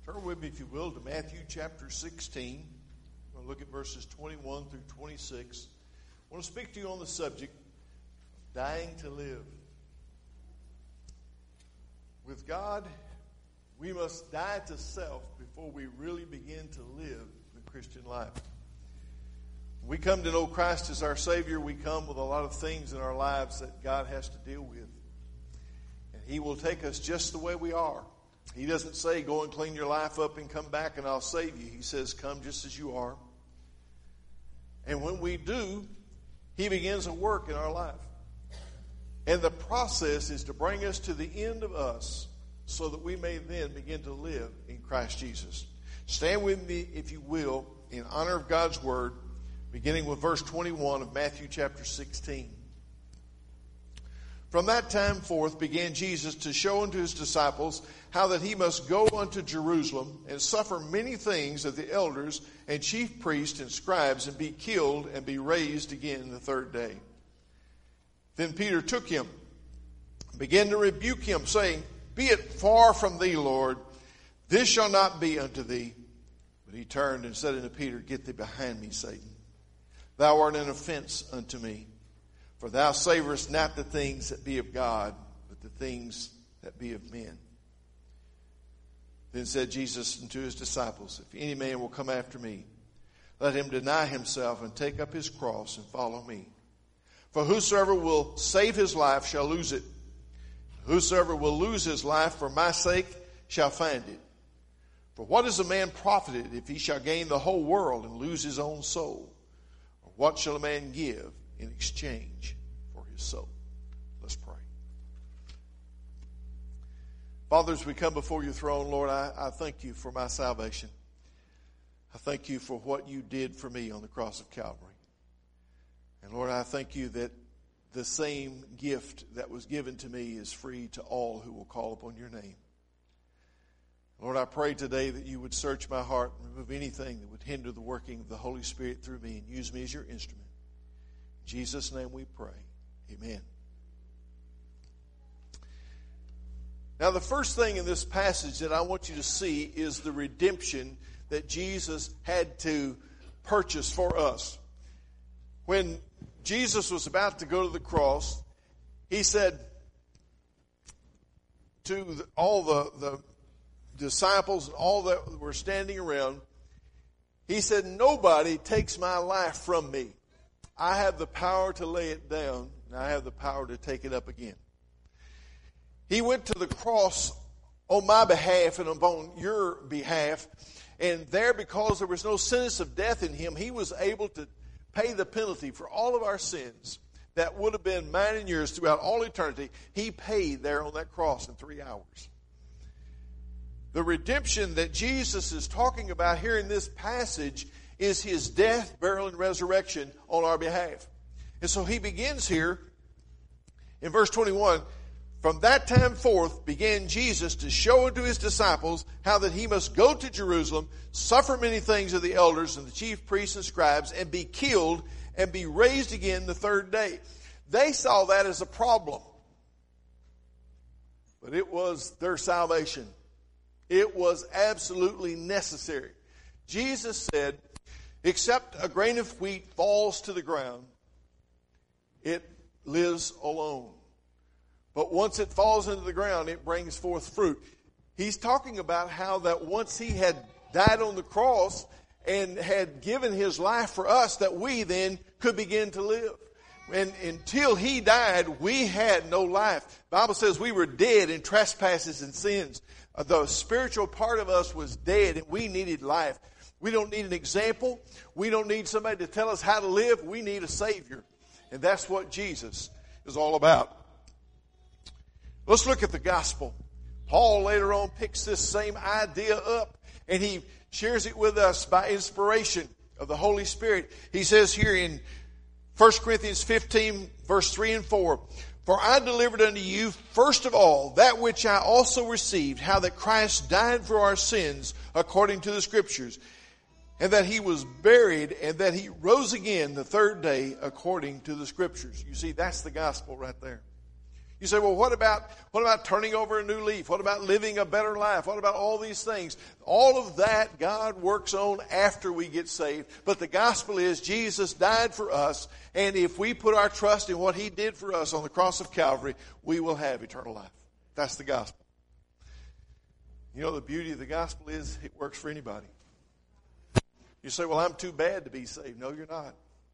Turn with me, if you will, to Matthew chapter 16. I'm going to look at verses 21 through 26. I want to speak to you on the subject of dying to live. With God, we must die to self before we really begin to live the Christian life. When we come to know Christ as our Savior, we come with a lot of things in our lives that God has to deal with. And He will take us just the way we are. He doesn't say, go and clean your life up and come back and I'll save you. He says, come just as you are. And when we do, He begins a work in our life. And the process is to bring us to the end of us so that we may then begin to live in Christ Jesus. Stand with me, if you will, in honor of God's Word, beginning with verse 21 of Matthew chapter 16. From that time forth began Jesus to show unto His disciples how that He must go unto Jerusalem and suffer many things of the elders and chief priests and scribes, and be killed and be raised again the third day. Then Peter took him, began to rebuke him, saying, Be it far from thee, Lord, this shall not be unto thee. But he turned and said unto Peter, Get thee behind me, Satan. Thou art an offense unto me. For thou savorest not the things that be of God, but the things that be of men. Then said Jesus unto His disciples, If any man will come after me, let him deny himself and take up his cross and follow me. For whosoever will save his life shall lose it. Whosoever will lose his life for my sake shall find it. For what is a man profited if he shall gain the whole world and lose his own soul? Or what shall a man give in exchange for his soul? Let's pray. Father, as we come before your throne, Lord, I thank you for my salvation. I thank you for what you did for me on the cross of Calvary. And Lord, I thank you that the same gift that was given to me is free to all who will call upon your name. Lord, I pray today that you would search my heart and remove anything that would hinder the working of the Holy Spirit through me, and use me as your instrument. In Jesus' name we pray. Amen. Now, the first thing in this passage that I want you to see is the redemption that Jesus had to purchase for us. When Jesus was about to go to the cross, He said to all the disciples and all that were standing around, He said, Nobody takes my life from me. I have the power to lay it down, and I have the power to take it up again. He went to the cross on my behalf and upon your behalf. And there, because there was no sentence of death in Him, He was able to pay the penalty for all of our sins that would have been mine and yours throughout all eternity. He paid there on that cross in 3 hours. The redemption that Jesus is talking about here in this passage is His death, burial, and resurrection on our behalf. And so He begins here in verse 21, From that time forth began Jesus to show unto His disciples how that He must go to Jerusalem, suffer many things of the elders and the chief priests and scribes, and be killed and be raised again the third day. They saw that as a problem. But it was their salvation. It was absolutely necessary. Jesus said, Except a grain of wheat falls to the ground, it lives alone. But once it falls into the ground, it brings forth fruit. He's talking about how that once He had died on the cross and had given His life for us, that we then could begin to live. And until He died, we had no life. The Bible says we were dead in trespasses and sins. The spiritual part of us was dead, and we needed life. We don't need an example. We don't need somebody to tell us how to live. We need a Savior. And that's what Jesus is all about. Let's look at the gospel. Paul later on picks this same idea up, and he shares it with us by inspiration of the Holy Spirit. He says here in 1 Corinthians 15, verse 3 and 4, For I delivered unto you first of all that which I also received, how that Christ died for our sins according to the Scriptures, and that He was buried, and that He rose again the third day according to the Scriptures. You see, that's the gospel right there. You say, well, what about turning over a new leaf? What about living a better life? What about all these things? All of that God works on after we get saved. But the gospel is Jesus died for us, and if we put our trust in what He did for us on the cross of Calvary, we will have eternal life. That's the gospel. You know, the beauty of the gospel is it works for anybody. You say, well, I'm too bad to be saved. No, you're not.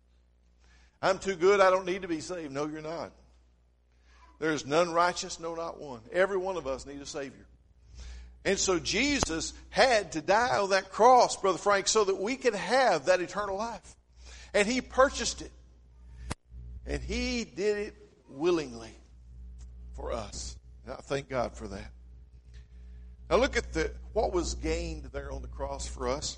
I'm too good, I don't need to be saved. No, you're not. There is none righteous, no, not one. Every one of us need a Savior. And so Jesus had to die on that cross, Brother Frank, so that we could have that eternal life. And He purchased it. And He did it willingly for us. And I thank God for that. Now look at what was gained there on the cross for us.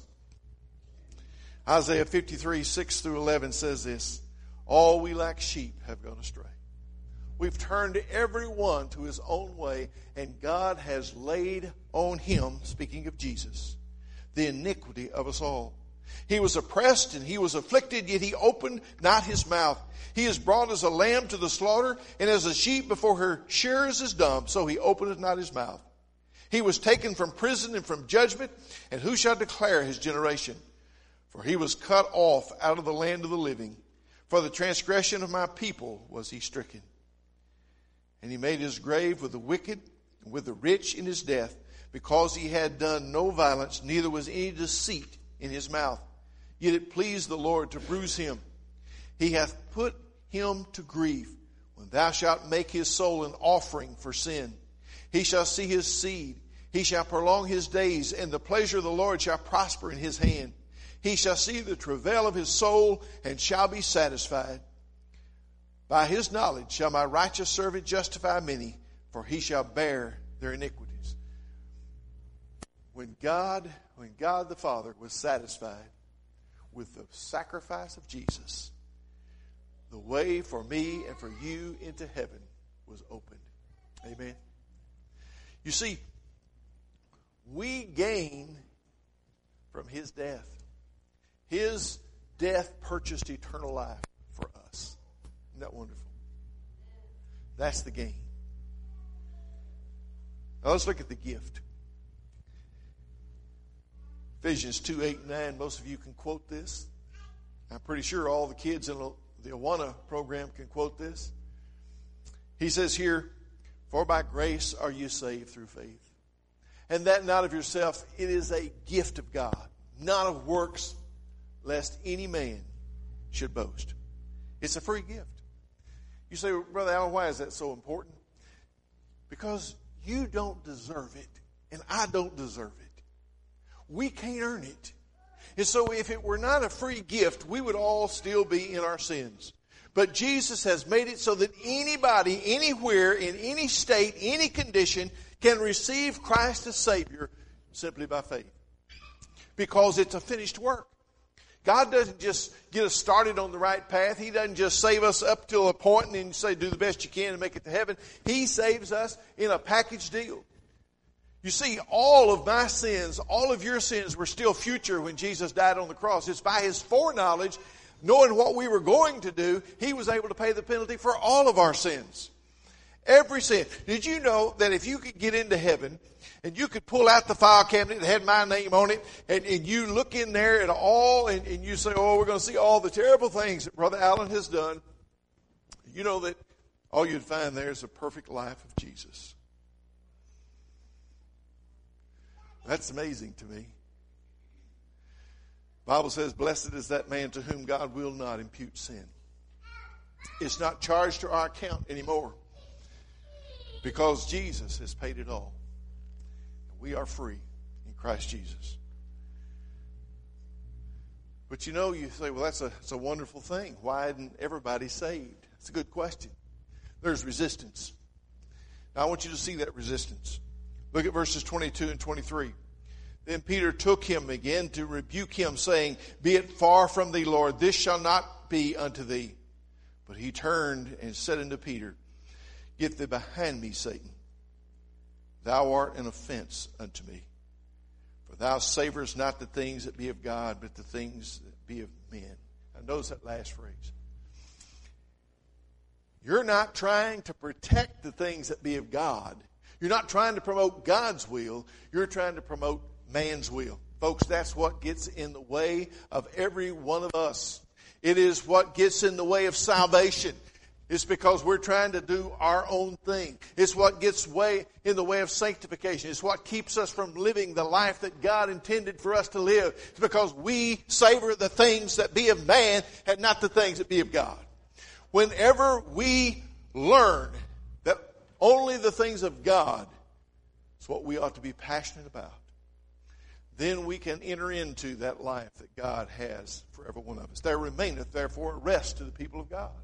Isaiah 53, 6 through 11 says this, all we like sheep have gone astray. We've turned every one to his own way, and God has laid on Him, speaking of Jesus, the iniquity of us all. He was oppressed and He was afflicted, yet He opened not His mouth. He is brought as a lamb to the slaughter, and as a sheep before her shearers is dumb, so He openeth not His mouth. He was taken from prison and from judgment, and who shall declare His generation? For He was cut off out of the land of the living. For the transgression of my people was He stricken. And He made His grave with the wicked and with the rich in His death, because He had done no violence, neither was any deceit in His mouth. Yet it pleased the Lord to bruise Him. He hath put Him to grief, when thou shalt make His soul an offering for sin. He shall see His seed. He shall prolong His days, and the pleasure of the Lord shall prosper in His hand. He shall see the travail of His soul, and shall be satisfied. By His knowledge shall my righteous servant justify many, for he shall bear their iniquities. When God the Father was satisfied with the sacrifice of Jesus, the way for me and for you into heaven was opened. Amen. You see, we gain from His death. His death purchased eternal life for us. Isn't that wonderful? That's the gain. Now let's look at the gift. Ephesians 2, 8, and 9. Most of you can quote this. I'm pretty sure all the kids in the Awana program can quote this. He says here, for by grace are you saved through faith. And that not of yourself, it is a gift of God, not of works, lest any man should boast. It's a free gift. You say, Brother Allen, why is that so important? Because you don't deserve it, and I don't deserve it. We can't earn it. And so if it were not a free gift, we would all still be in our sins. But Jesus has made it so that anybody, anywhere, in any state, any condition, can receive Christ as Savior simply by faith. Because it's a finished work. God doesn't just get us started on the right path. He doesn't just save us up to a point and then say, do the best you can to make it to heaven. He saves us in a package deal. You see, all of my sins, all of your sins were still future when Jesus died on the cross. It's by His foreknowledge, knowing what we were going to do, He was able to pay the penalty for all of our sins. Every sin. Did you know that if you could get into heaven and you could pull out the file cabinet that had my name on it and you look in there at all and you say, oh, we're going to see all the terrible things that Brother Allen has done, you know that all you'd find there is a perfect life of Jesus. That's amazing to me. The Bible says, blessed is that man to whom God will not impute sin. It's not charged to our account anymore because Jesus has paid it all. We are free in Christ Jesus. But you know, you say, well, that's a wonderful thing. Why isn't everybody saved? That's a good question. There's resistance. Now, I want you to see that resistance. Look at verses 22 and 23. Then Peter took him again to rebuke him, saying, be it far from thee, Lord, this shall not be unto thee. But he turned and said unto Peter, get thee behind me, Satan. Thou art an offense unto me. For thou savorest not the things that be of God, but the things that be of men. Now notice that last phrase. you're not trying to protect the things that be of God. You're not trying to promote God's will. You're trying to promote man's will. Folks, that's what gets in the way of every one of us. It is what gets in the way of salvation. It's because we're trying to do our own thing. It's what gets in the way of sanctification. It's what keeps us from living the life that God intended for us to live. It's because we savor the things that be of man and not the things that be of God. Whenever we learn that only the things of God is what we ought to be passionate about, then we can enter into that life that God has for every one of us. There remaineth therefore a rest to the people of God.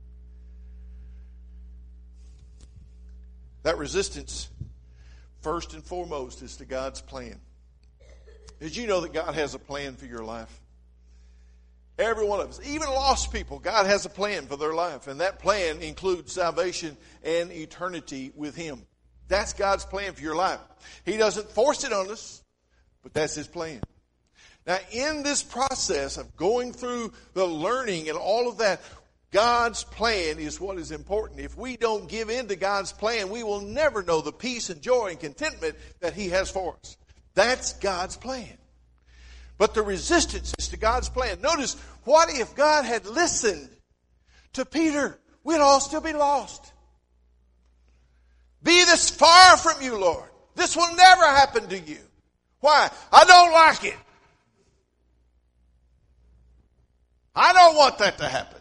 That resistance, first and foremost, is to God's plan. Did you know that God has a plan for your life? Every one of us, even lost people, God has a plan for their life. And that plan includes salvation and eternity with Him. That's God's plan for your life. He doesn't force it on us, but that's His plan. Now, in this process of going through the learning and all of that, God's plan is what is important. If we don't give in to God's plan, we will never know the peace and joy and contentment that He has for us. That's God's plan. But the resistance is to God's plan. Notice, what if God had listened to Peter? We'd all still be lost. Be this far from you, Lord. This will never happen to you. Why? I don't like it. I don't want that to happen.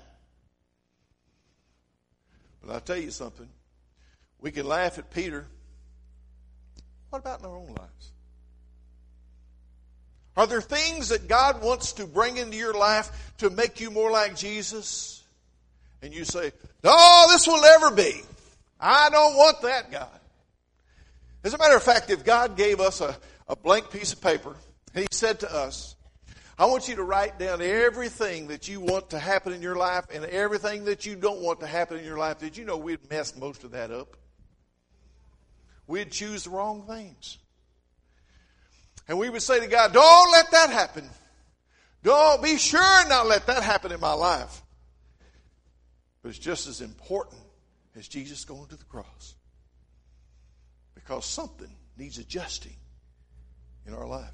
But I'll tell you something. We can laugh at Peter. What about in our own lives? Are there things that God wants to bring into your life to make you more like Jesus? And you say, no, this will never be. I don't want that, God. As a matter of fact, if God gave us a blank piece of paper, and He said to us, I want you to write down everything that you want to happen in your life and everything that you don't want to happen in your life. Did you know we'd mess most of that up? We'd choose the wrong things. And we would say to God, don't let that happen. Don't be sure not let that happen in my life. But it's just as important as Jesus going to the cross. Because something needs adjusting in our life.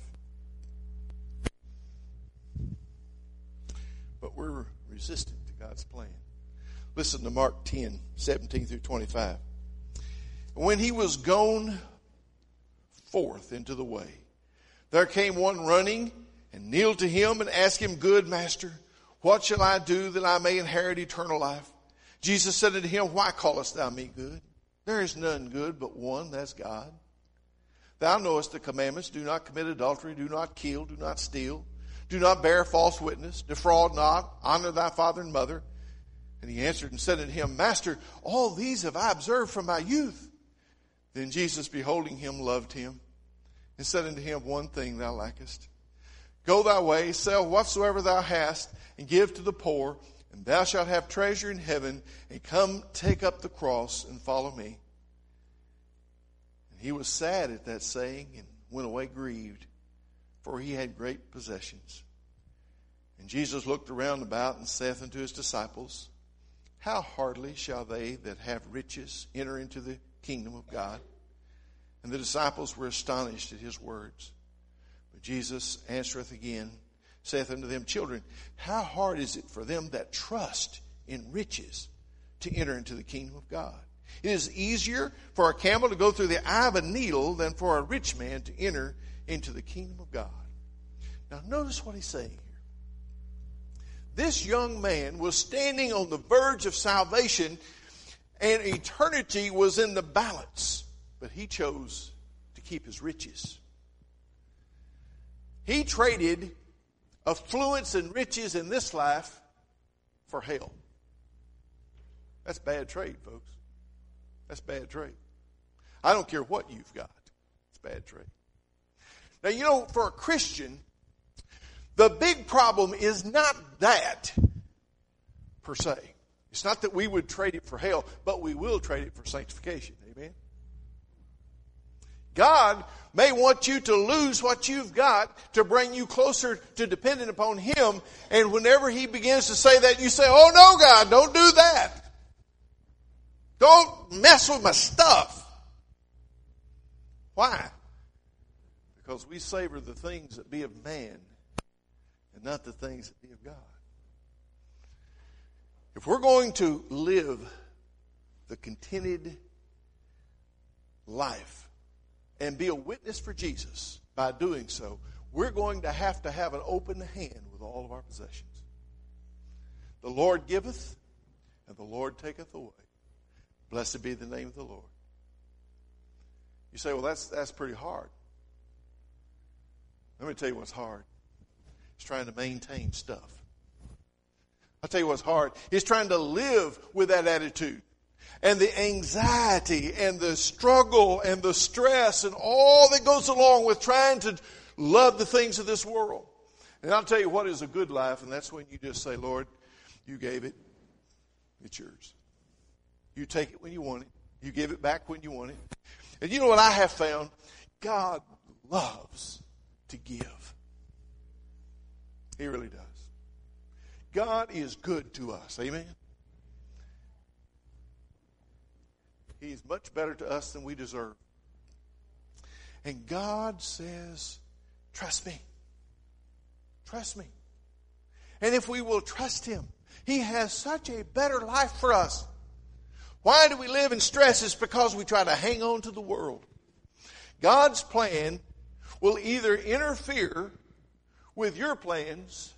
But we're resistant to God's plan. Listen to Mark 10, 17 through 25. When He was gone forth into the way, there came one running and kneeled to Him and asked Him, Good Master, what shall I do that I may inherit eternal life? Jesus said unto him, Why callest thou me good? There is none good but one, that's God. Thou knowest the commandments, do not commit adultery, do not kill, do not steal, do not bear false witness, defraud not, honor thy father and mother. And he answered and said unto him, Master, all these have I observed from my youth. Then Jesus, beholding him, loved him, and said unto him, One thing thou lackest. Go thy way, sell whatsoever thou hast, and give to the poor, and thou shalt have treasure in heaven, and come take up the cross and follow me. And he was sad at that saying, and went away grieved, for he had great possessions. And Jesus looked around about, and saith unto his disciples, How hardly shall they that have riches enter into the kingdom of God? And the disciples were astonished at his words. But Jesus answereth again, saith unto them, Children, how hard is it for them that trust in riches to enter into the kingdom of God? It is easier for a camel to go through the eye of a needle than for a rich man to enter into the kingdom of God. Now notice what he's saying here. This young man was standing on the verge of salvation, and eternity was in the balance. But he chose to keep his riches. He traded affluence and riches in this life for hell. That's bad trade, folks. That's bad trade. I don't care what you've got. It's bad trade. Now, you know, for a Christian, the big problem is not that per se. It's not that we would trade it for hell, but we will trade it for sanctification. Amen? God may want you to lose what you've got to bring you closer to depending upon Him. And whenever He begins to say that, you say, Oh no, God, don't do that. Don't mess with my stuff. Why? Because we savor the things that be of man and not the things that be of God. If we're going to live the contented life and be a witness for Jesus by doing so, we're going to have an open hand with all of our possessions. The Lord giveth, and the Lord taketh away. Blessed be the name of the Lord. You say, well, that's pretty hard. Let me tell you what's hard. It's trying to maintain stuff. I'll tell you what's hard. It's trying to live with that attitude. And the anxiety and the struggle and the stress and all that goes along with trying to love the things of this world. And I'll tell you what is a good life, and that's when you just say, Lord, you gave it. It's yours. You take it when you want it. You give it back when you want it. And you know what I have found? God loves to give. He really does. God is good to us. Amen? He's much better to us than we deserve. And God says, trust me. Trust me. And if we will trust Him, He has such a better life for us. Why do we live in stress? It's because we try to hang on to the world. God's plan will either interfere with your plans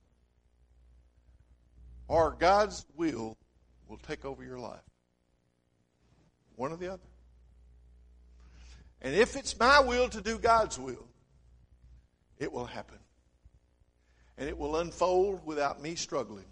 or God's will take over your life. One or the other. And if it's my will to do God's will, it will happen. And it will unfold without me struggling.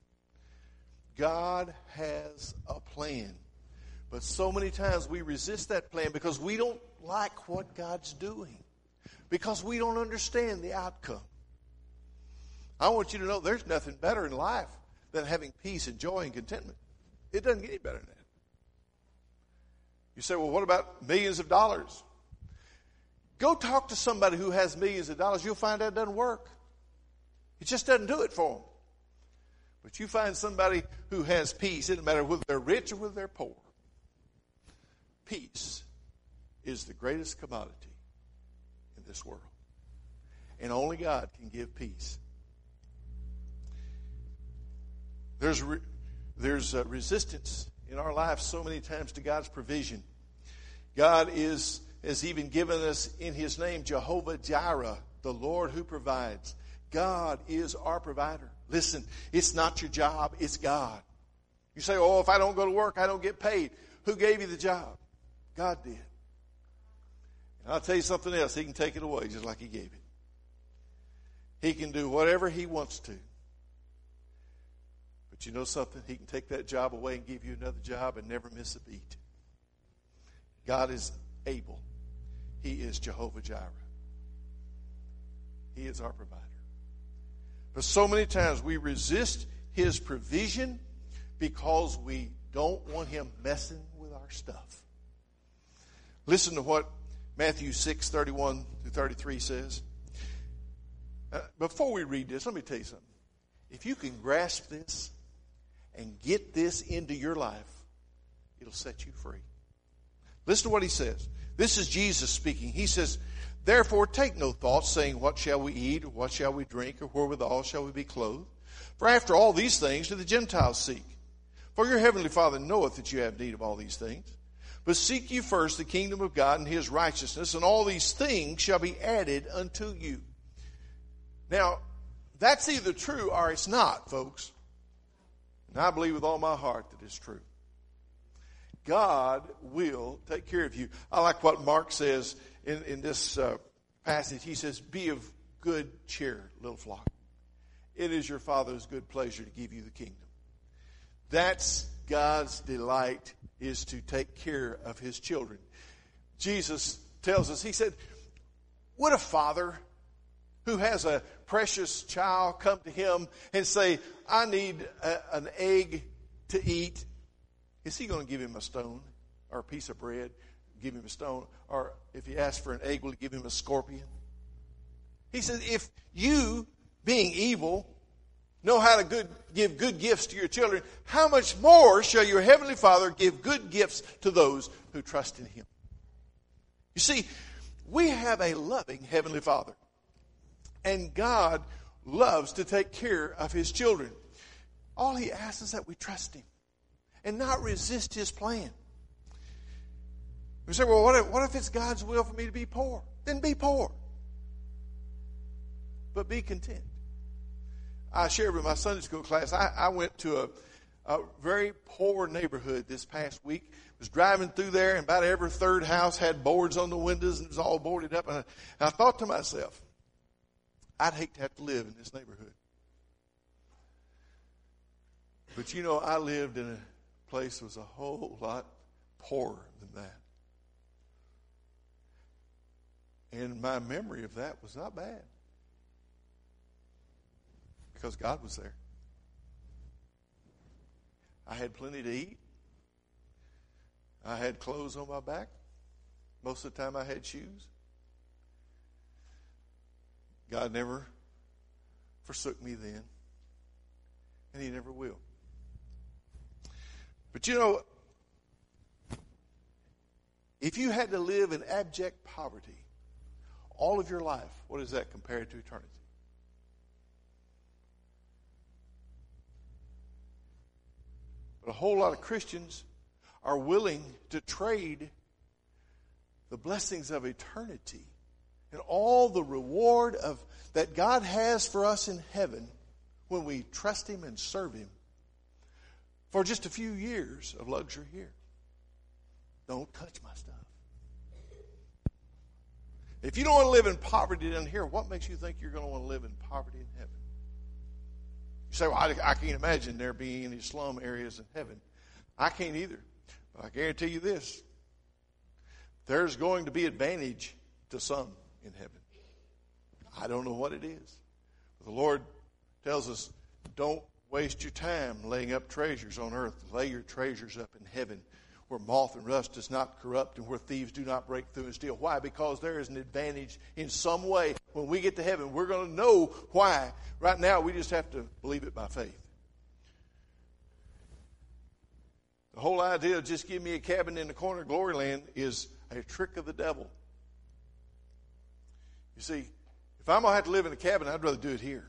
God has a plan. But so many times we resist that plan because we don't like what God's doing. Because we don't understand the outcome. I want you to know there's nothing better in life than having peace and joy and contentment. It doesn't get any better than that. You say, well, what about millions of dollars? Go talk to somebody who has millions of dollars. You'll find that doesn't work. It just doesn't do it for them. But you find somebody who has peace. It doesn't matter whether they're rich or whether they're poor. Peace is the greatest commodity in this world. And only God can give peace. There's resistance in our lives so many times to God's provision. God has even given us in His name Jehovah Jireh, the Lord who provides. God is our provider. Listen, it's not your job, it's God. You say, oh, if I don't go to work, I don't get paid. Who gave you the job? God did. And I'll tell you something else. He can take it away just like He gave it. He can do whatever He wants to. But you know something? He can take that job away and give you another job and never miss a beat. God is able. He is Jehovah Jireh. He is our provider. But so many times we resist His provision because we don't want Him messing with our stuff. Listen to what Matthew 6:31-33 says. Before we read this, let me tell you something. If you can grasp this and get this into your life, it'll set you free. Listen to what He says. This is Jesus speaking. He says, therefore take no thought, saying, what shall we eat, or what shall we drink, or wherewithal shall we be clothed? For after all these things do the Gentiles seek. For your heavenly Father knoweth that you have need of all these things. But seek ye first the kingdom of God and His righteousness, and all these things shall be added unto you. Now, that's either true or it's not, folks. And I believe with all my heart that it's true. God will take care of you. I like what Mark says in this passage. He says, be of good cheer, little flock. It is your Father's good pleasure to give you the kingdom. That's God's delight, is to take care of His children. Jesus tells us, He said, would a father who has a precious child come to him and say, I need an egg to eat, is he going to give him a stone or a piece of bread, give him a stone? Or if he asks for an egg, will he give him a scorpion? He says, if you, being evil, know how to give good gifts to your children, how much more shall your heavenly Father give good gifts to those who trust in him? You see, we have a loving heavenly Father. And God loves to take care of his children. All he asks is that we trust him and not resist his plan. We say, well, what if it's God's will for me to be poor? Then be poor. But be content. I shared with my Sunday school class, I went to a very poor neighborhood this past week. Was driving through there, and about every third house had boards on the windows, and it was all boarded up. And I thought to myself, I'd hate to have to live in this neighborhood. But you know, I lived in a place that was a whole lot poorer than that. And my memory of that was not bad. Because God was there. I had plenty to eat. I had clothes on my back. Most of the time I had shoes. God never forsook me then. And he never will. But you know, if you had to live in abject poverty all of your life, what is that compared to eternity? But a whole lot of Christians are willing to trade the blessings of eternity and all the reward that God has for us in heaven when we trust him and serve him for just a few years of luxury here. Don't touch my stuff. If you don't want to live in poverty down here, what makes you think you're going to want to live in poverty in heaven? You say, well, I can't imagine there being any slum areas in heaven. I can't either. But I guarantee you this. There's going to be advantage to some in heaven. I don't know what it is. But the Lord tells us, don't waste your time laying up treasures on earth. Lay your treasures up in heaven, where moth and rust does not corrupt and where thieves do not break through and steal. Why? Because there is an advantage in some way. When we get to heaven, we're going to know why. Right now, we just have to believe it by faith. The whole idea of just give me a cabin in the corner of glory land is a trick of the devil. You see, if I'm going to have to live in a cabin, I'd rather do it here.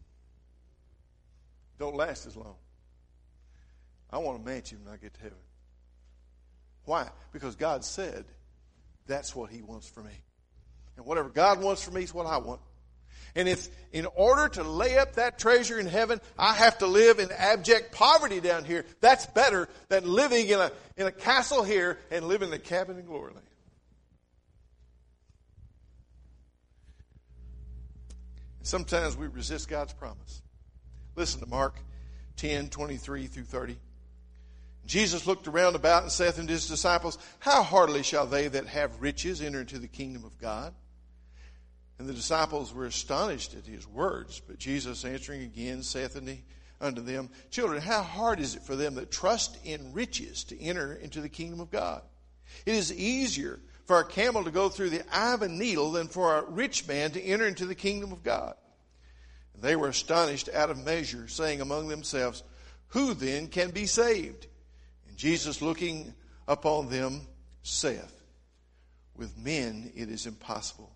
Don't last as long. I want a mansion when I get to heaven. Why? Because God said that's what he wants for me. And whatever God wants for me is what I want. And if in order to lay up that treasure in heaven, I have to live in abject poverty down here, that's better than living in a castle here and living in a cabin in glory land. Sometimes we resist God's promise. Listen to Mark 10:23 through 30. Jesus looked around about and saith unto his disciples, how heartily shall they that have riches enter into the kingdom of God? And the disciples were astonished at his words. But Jesus answering again saith unto them, children, how hard is it for them that trust in riches to enter into the kingdom of God? It is easier for a camel to go through the eye of a needle than for a rich man to enter into the kingdom of God. And they were astonished out of measure, saying among themselves, who then can be saved? And Jesus looking upon them saith, with men it is impossible,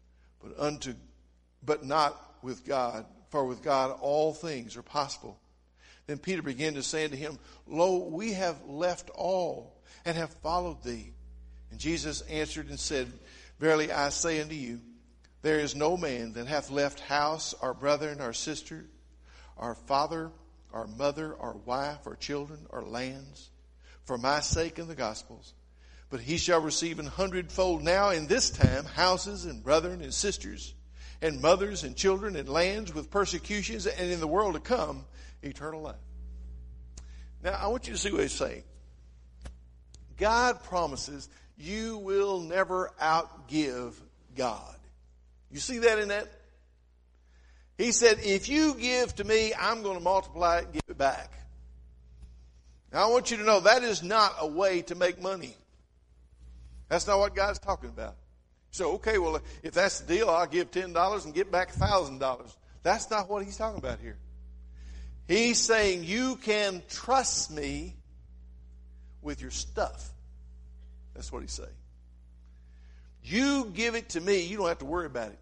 but not with God, for with God all things are possible. Then Peter began to say unto him, lo, we have left all and have followed thee. And Jesus answered and said, verily I say unto you, there is no man that hath left house, or brethren, or sister, or father, or mother, or wife, or children, or lands, for my sake and the gospel's, but he shall receive 100-fold now in this time houses and brethren and sisters and mothers and children and lands with persecutions, and in the world to come eternal life. Now I want you to see what he's saying. God promises you will never outgive God. You see that in that? He said, if you give to me, I'm going to multiply it and give it back. Now I want you to know that is not a way to make money. That's not what God's talking about. So, okay, well, if that's the deal, I'll give $10 and get back $1,000. That's not what he's talking about here. He's saying you can trust me with your stuff. That's what he's saying. You give it to me, you don't have to worry about it.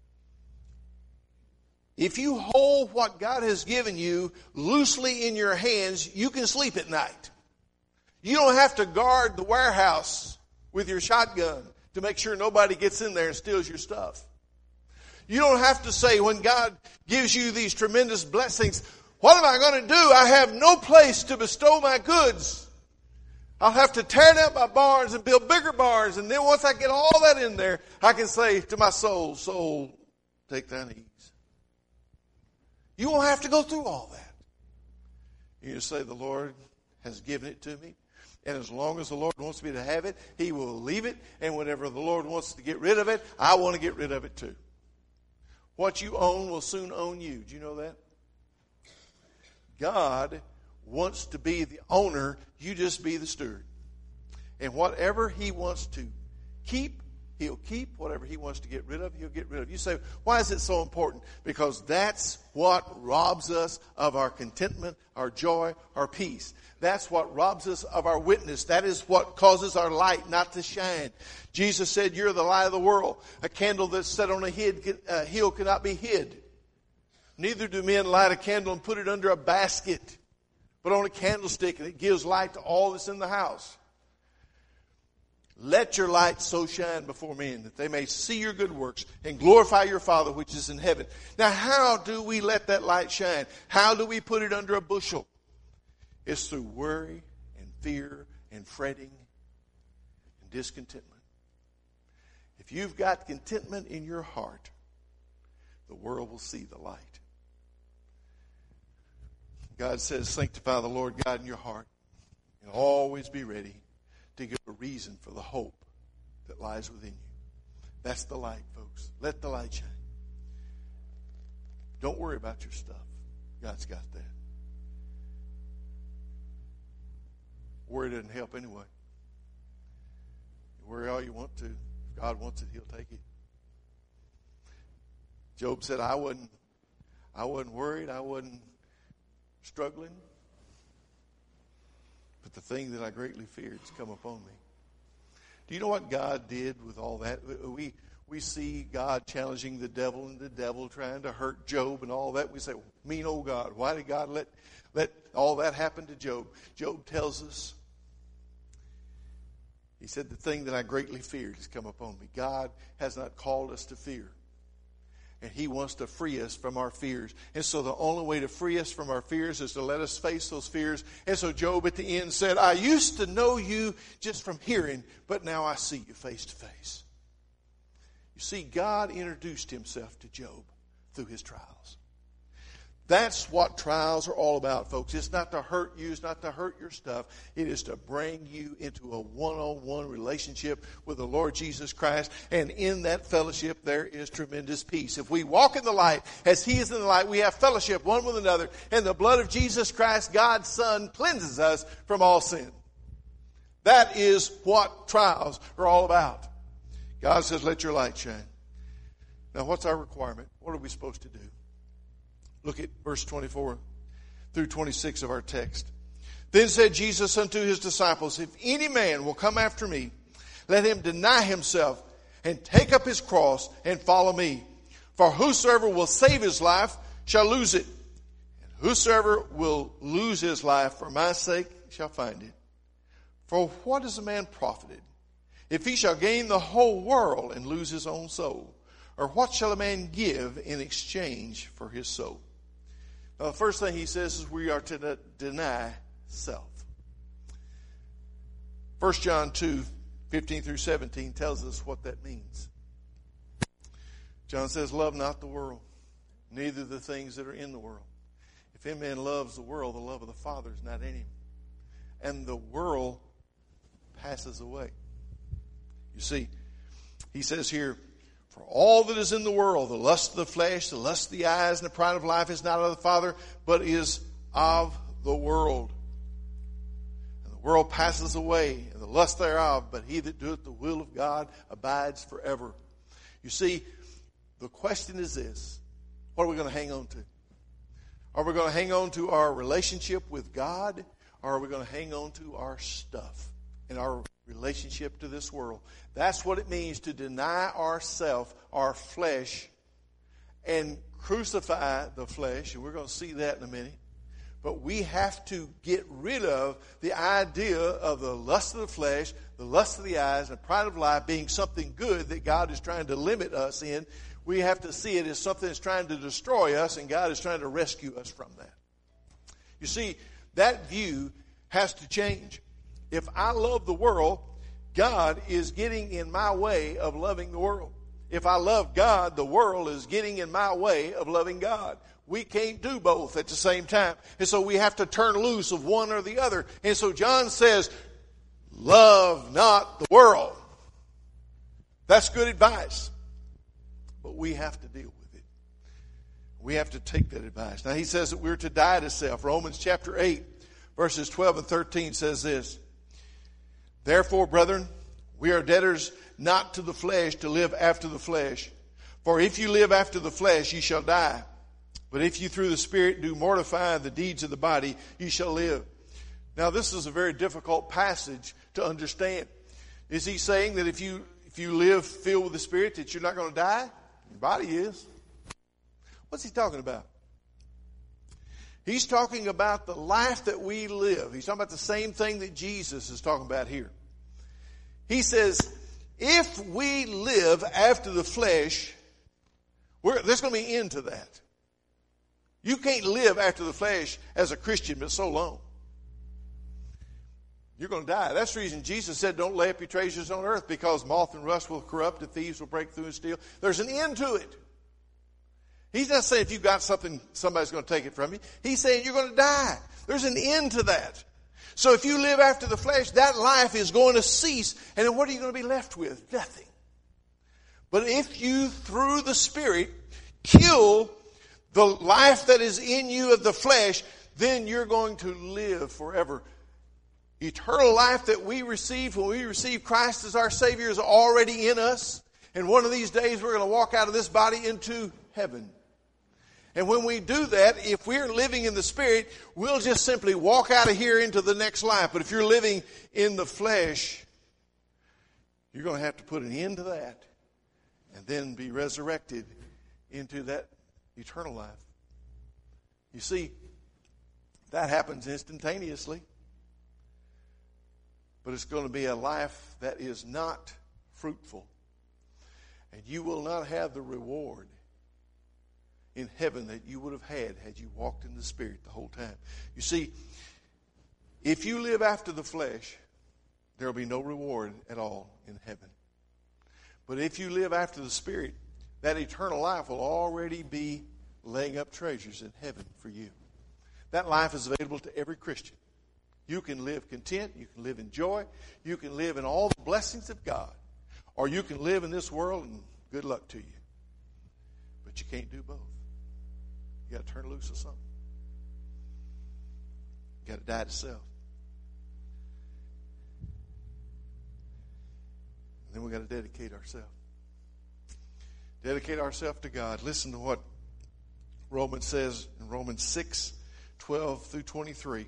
If you hold what God has given you loosely in your hands, you can sleep at night. You don't have to guard the warehouse with your shotgun to make sure nobody gets in there and steals your stuff. You don't have to say when God gives you these tremendous blessings, what am I going to do? I have no place to bestow my goods. I'll have to tear down my barns and build bigger barns. And then once I get all that in there, I can say to my soul, soul, take thine ease. You won't have to go through all that. You just say, the Lord has given it to me. And as long as the Lord wants me to have it, He will leave it. And whenever the Lord wants to get rid of it, I want to get rid of it too. What you own will soon own you. Do you know that? God wants to be the owner. You just be the steward. And whatever He wants to keep, He'll keep. Whatever He wants to get rid of, He'll get rid of. You say, why is it so important? Because that's what robs us of our contentment, our joy, our peace. That's what robs us of our witness. That is what causes our light not to shine. Jesus said, you're the light of the world. A candle that's set on a hill cannot be hid. Neither do men light a candle and put it under a basket, but on a candlestick, and it gives light to all that's in the house. Let your light so shine before men that they may see your good works and glorify your Father which is in heaven. Now, how do we let that light shine? How do we put it under a bushel? It's through worry and fear and fretting and discontentment. If you've got contentment in your heart, the world will see the light. God says, sanctify the Lord God in your heart and always be ready to give a reason for the hope that lies within you. That's the light, folks. Let the light shine. Don't worry about your stuff. God's got that. Worry doesn't help anyway. You worry all you want to. If God wants it, He'll take it. Job said, I wasn't worried. I wasn't struggling. But the thing that I greatly feared has come upon me. Do you know what God did with all that? We see God challenging the devil and the devil trying to hurt Job and all that. We say, mean old God. Why did God let all that happen to Job? Job tells us, he said, the thing that I greatly feared has come upon me. God has not called us to fear. And He wants to free us from our fears. And so the only way to free us from our fears is to let us face those fears. And so Job at the end said, I used to know you just from hearing, but now I see you face to face. You see, God introduced Himself to Job through his trials. That's what trials are all about, folks. It's not to hurt you. It's not to hurt your stuff. It is to bring you into a one-on-one relationship with the Lord Jesus Christ. And in that fellowship, there is tremendous peace. If we walk in the light as He is in the light, we have fellowship one with another. And the blood of Jesus Christ, God's Son, cleanses us from all sin. That is what trials are all about. God says, let your light shine. Now, what's our requirement? What are we supposed to do? Look at verse 24 through 26 of our text. Then said Jesus unto His disciples, if any man will come after me, let him deny himself and take up his cross and follow me. For whosoever will save his life shall lose it. And whosoever will lose his life for my sake shall find it. For what is a man profited, if he shall gain the whole world and lose his own soul? Or what shall a man give in exchange for his soul? Now, the first thing he says is we are to deny self. 1 John 2, 15 through 17 tells us what that means. John says, love not the world, neither the things that are in the world. If any man loves the world, the love of the Father is not in him. And the world passes away. You see, he says here, for all that is in the world, the lust of the flesh, the lust of the eyes, and the pride of life is not of the Father, but is of the world. And the world passes away, and the lust thereof, but he that doeth the will of God abides forever. You see, the question is this: what are we going to hang on to? Are we going to hang on to our relationship with God, or are we going to hang on to our stuff and our relationship to this world? That's what it means to deny ourselves, our flesh, and crucify the flesh. And we're going to see that in a minute. But we have to get rid of the idea of the lust of the flesh, the lust of the eyes, and the pride of life being something good that God is trying to limit us in. We have to see it as something that's trying to destroy us, and God is trying to rescue us from that. You see, that view has to change. If I love the world, God is getting in my way of loving the world. If I love God, the world is getting in my way of loving God. We can't do both at the same time. And so we have to turn loose of one or the other. And so John says, love not the world. That's good advice. But we have to deal with it. We have to take that advice. Now he says that we're to die to self. Romans chapter 8, verses 12 and 13 says this. Therefore, brethren, we are debtors not to the flesh to live after the flesh. For if you live after the flesh, ye shall die. But if you through the Spirit do mortify the deeds of the body, ye shall live. Now this is a very difficult passage to understand. Is he saying that if you live filled with the Spirit that you're not going to die? Your body is. What's he talking about? He's talking about the life that we live. He's talking about the same thing that Jesus is talking about here. He says, if we live after the flesh, there's going to be an end to that. You can't live after the flesh as a Christian but so long. You're going to die. That's the reason Jesus said, don't lay up your treasures on earth, because moth and rust will corrupt and thieves will break through and steal. There's an end to it. He's not saying if you've got something, somebody's going to take it from you. He's saying you're going to die. There's an end to that. So if you live after the flesh, that life is going to cease. And then what are you going to be left with? Nothing. But if you, through the Spirit, kill the life that is in you of the flesh, then you're going to live forever. Eternal life that we receive when we receive Christ as our Savior is already in us. And one of these days we're going to walk out of this body into heaven. And when we do that, if we're living in the Spirit, we'll just simply walk out of here into the next life. But if you're living in the flesh, you're going to have to put an end to that and then be resurrected into that eternal life. You see, that happens instantaneously. But it's going to be a life that is not fruitful. And you will not have the reward in heaven that you would have had you walked in the Spirit the whole time. You see, if you live after the flesh, there will be no reward at all in heaven. But if you live after the Spirit, that eternal life will already be laying up treasures in heaven for you. That life is available to every Christian. You can live content. You can live in joy. You can live in all the blessings of God. Or you can live in this world and good luck to you. But you can't do both. You got to turn loose of something. You got to die to self. And then we got to dedicate ourselves. Dedicate ourselves to God. Listen to what Romans says in Romans 6:12 through 23.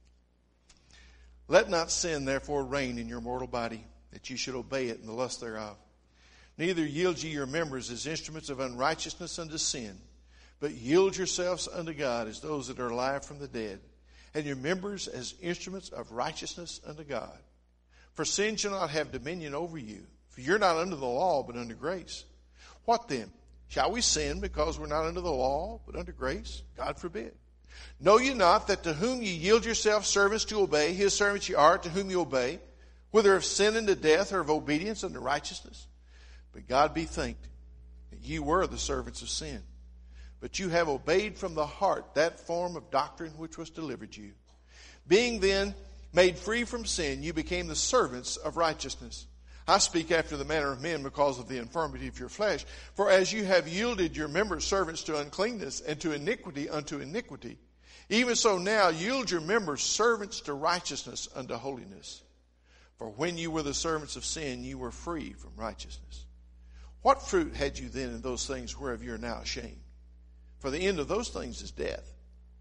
Let not sin therefore reign in your mortal body, that ye should obey it in the lust thereof. Neither yield ye your members as instruments of unrighteousness unto sin, but yield yourselves unto God as those that are alive from the dead, and your members as instruments of righteousness unto God. For sin shall not have dominion over you, for you're not under the law, but under grace. What then? Shall we sin because we're not under the law, but under grace? God forbid. Know ye not that to whom ye yield yourselves servants to obey, his servants ye are to whom ye obey, whether of sin unto death or of obedience unto righteousness? But God be thanked that ye were the servants of sin. But you have obeyed from the heart that form of doctrine which was delivered you. Being then made free from sin, you became the servants of righteousness. I speak after the manner of men because of the infirmity of your flesh. For as you have yielded your members servants to uncleanness and to iniquity unto iniquity, even so now yield your members servants to righteousness unto holiness. For when you were the servants of sin, you were free from righteousness. What fruit had you then in those things whereof you are now ashamed? For the end of those things is death.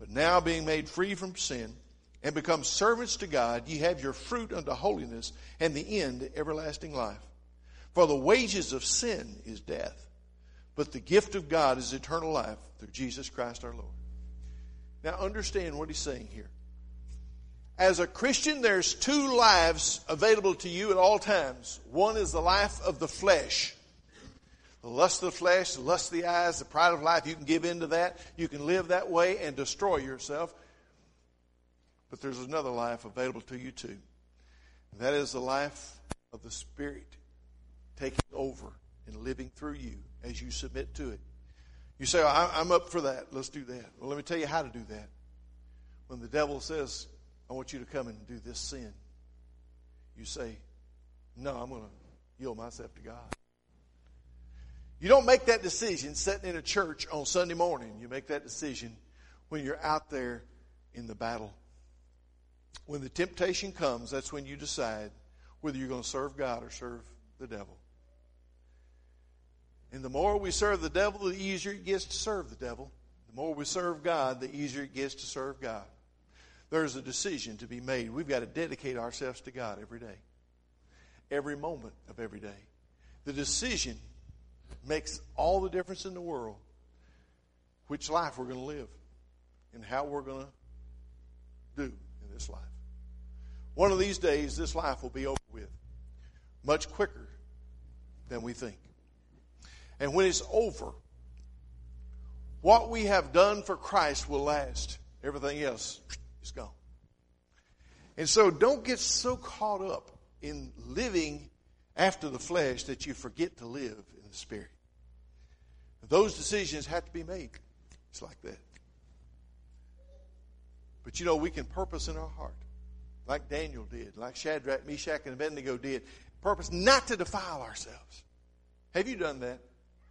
But now being made free from sin and become servants to God, ye have your fruit unto holiness, and the end everlasting life. For the wages of sin is death, but the gift of God is eternal life through Jesus Christ our Lord. Now understand what he's saying here. As a Christian, there's two lives available to you at all times. One is the life of the flesh. The lust of the flesh, the lust of the eyes, the pride of life. You can give in to that. You can live that way and destroy yourself. But there's another life available to you too. And that is the life of the Spirit taking over and living through you as you submit to it. You say, I'm up for that. Let's do that. Well, let me tell you how to do that. When the devil says, I want you to come and do this sin, you say, no, I'm going to yield myself to God. You don't make that decision sitting in a church on Sunday morning. You make that decision when you're out there in the battle. When the temptation comes, that's when you decide whether you're going to serve God or serve the devil. And the more we serve the devil, the easier it gets to serve the devil. The more we serve God, the easier it gets to serve God. There's a decision to be made. We've got to dedicate ourselves to God every day. Every moment of every day. The decision makes all the difference in the world which life we're going to live and how we're going to do in this life. One of these days, this life will be over with much quicker than we think. And when it's over, what we have done for Christ will last. Everything else is gone. And so don't get so caught up in living after the flesh that you forget to live in the Spirit. Those decisions have to be made. It's like that. But you know, we can purpose in our heart, like Daniel did, like Shadrach, Meshach, and Abednego did. Purpose not to defile ourselves. Have you done that?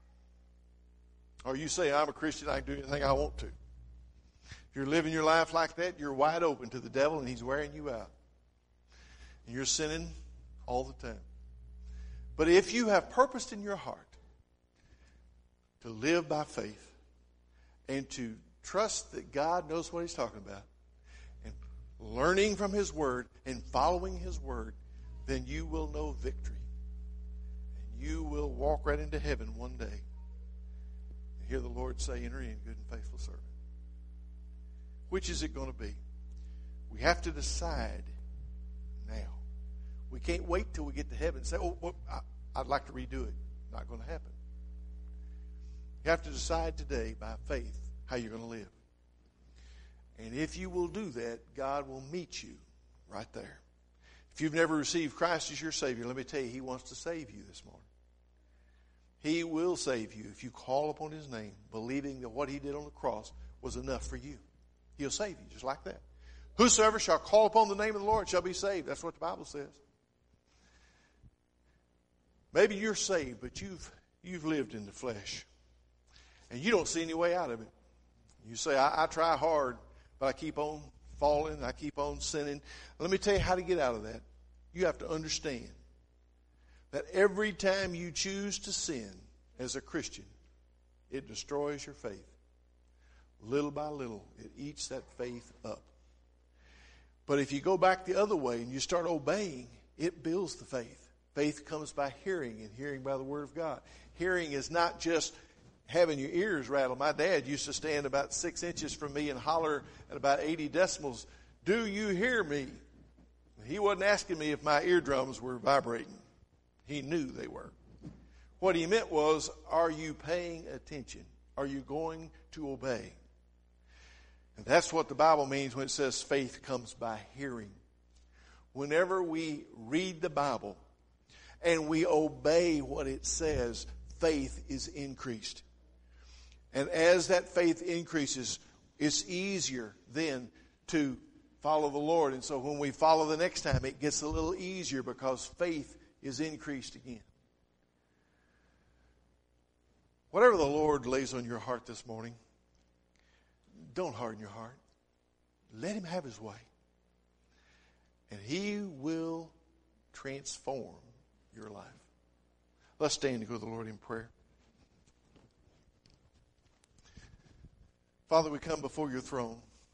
Or you say, I'm a Christian, I can do anything I want to. If you're living your life like that, you're wide open to the devil and he's wearing you out. And you're sinning all the time. But if you have purposed in your heart to live by faith and to trust that God knows what he's talking about and learning from his word and following his word, then you will know victory. And you will walk right into heaven one day and hear the Lord say, enter in, good and faithful servant. Which is it going to be? We have to decide now. We can't wait till we get to heaven and say, I'd like to redo it. Not going to happen. You have to decide today by faith how you're going to live. And if you will do that, God will meet you right there. If you've never received Christ as your Savior, let me tell you, he wants to save you this morning. He will save you if you call upon his name, believing that what he did on the cross was enough for you. He'll save you just like that. Whosoever shall call upon the name of the Lord shall be saved. That's what the Bible says. Maybe you're saved, but you've lived in the flesh. And you don't see any way out of it. You say, I try hard, but I keep on falling. I keep on sinning. Let me tell you how to get out of that. You have to understand that every time you choose to sin as a Christian, it destroys your faith. Little by little, it eats that faith up. But if you go back the other way and you start obeying, it builds the faith. Faith comes by hearing, and hearing by the Word of God. Hearing is not just having your ears rattle. My dad used to stand about 6 inches from me and holler at about 80 decibels, "Do you hear me?" He wasn't asking me if my eardrums were vibrating. He knew they were. What he meant was, are you paying attention? Are you going to obey? And that's what the Bible means when it says faith comes by hearing. Whenever we read the Bible and we obey what it says, faith is increased. And as that faith increases, it's easier then to follow the Lord. And so when we follow the next time, it gets a little easier because faith is increased again. Whatever the Lord lays on your heart this morning, don't harden your heart. Let him have his way. And he will transform your life. Let's stand and go to the Lord in prayer. Father, we come before your throne.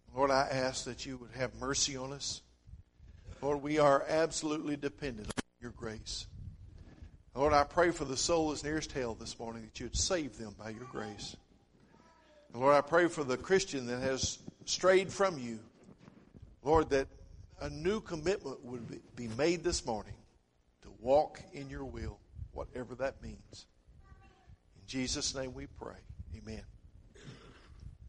Lord, I ask that you would have mercy on us. Lord, we are absolutely dependent on your grace. Lord, I pray for the soul that's nearest hell this morning, that you would save them by your grace. And Lord, I pray for the Christian that has strayed from you. Lord, that a new commitment would be made this morning to walk in your will, whatever that means. In Jesus' name we pray. Amen.